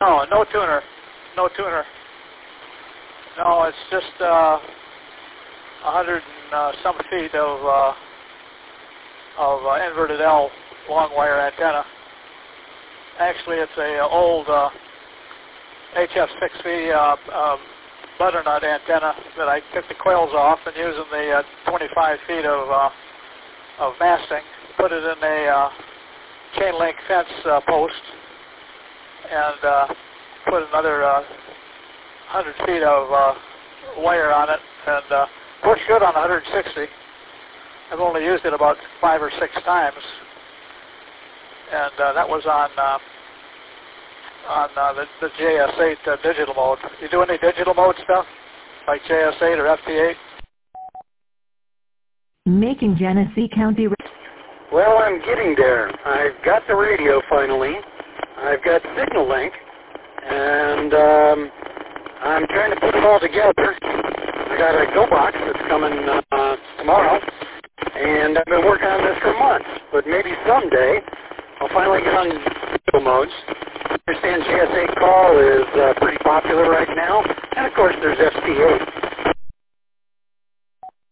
No, no tuner. No tuner. No, it's just 100 and some feet of inverted L long wire antenna. Actually, it's a old HF6V butternut antenna that I took the coils off and using the 25 feet of masting, put it in a chain link fence post, and put another 100 feet of wire on it, and works good on 160. I've only used it about 5 or 6 times, and that was on the JS8 digital mode. You do any digital mode stuff, like JS8 or FT8? Making Genesee County. Well, I'm getting there. I've got the radio finally. I've got Signal Link, and I'm trying to put it all together. I got a Go Box that's coming tomorrow, and I've been working on this for months. But maybe someday I'll finally get on digital modes. I understand GS8 call is pretty popular right now, and of course there's FT8.